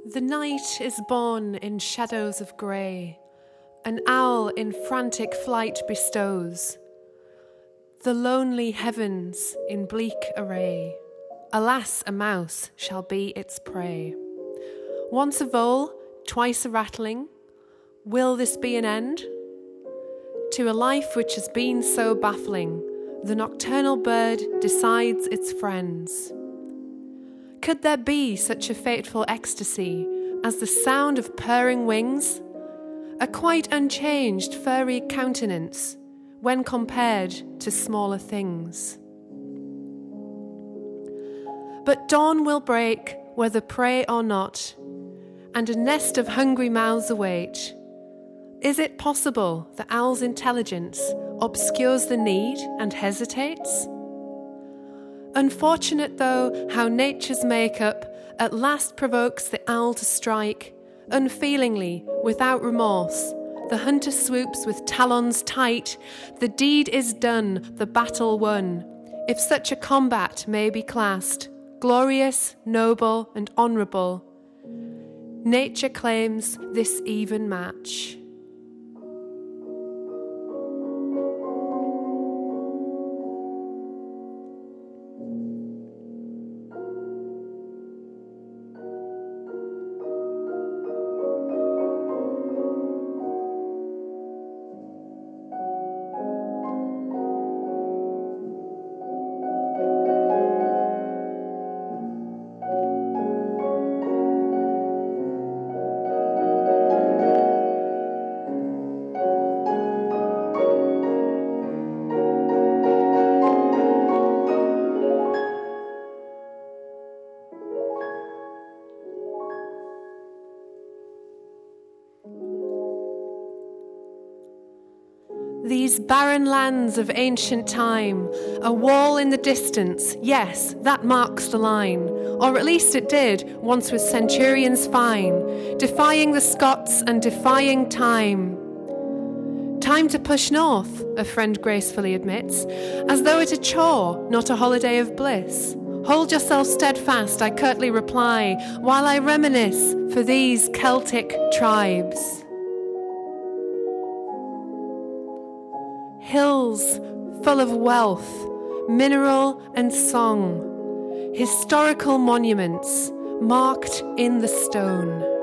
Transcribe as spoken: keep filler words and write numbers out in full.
The night is born in shadows of grey, an owl in frantic flight bestows the lonely heavens in bleak array. Alas, a mouse shall be its prey. Once a vole, twice a rattling, will this be an end to a life which has been so baffling? The nocturnal bird decides its friends. Could there be such a fateful ecstasy as the sound of purring wings? A quite unchanged furry countenance when compared to smaller things. But dawn will break whether prey or not, and a nest of hungry mouths await. Is it possible the owl's intelligence obscures the need and hesitates? Unfortunate though how nature's make-up at last provokes the owl to strike, unfeelingly, without remorse, the hunter swoops with talons tight. The deed is done, the battle won, if such a combat may be classed, glorious, noble, and honourable. Nature claims this even match. These barren lands of ancient time, a wall in the distance, yes, that marks the line. Or at least it did, once with centurions fine, defying the Scots and defying time. Time to push north, a friend gracefully admits, as though it a chore, not a holiday of bliss. Hold yourself steadfast, I curtly reply, while I reminisce for these Celtic tribes. Hills full of wealth, mineral and song, historical monuments marked in the stone.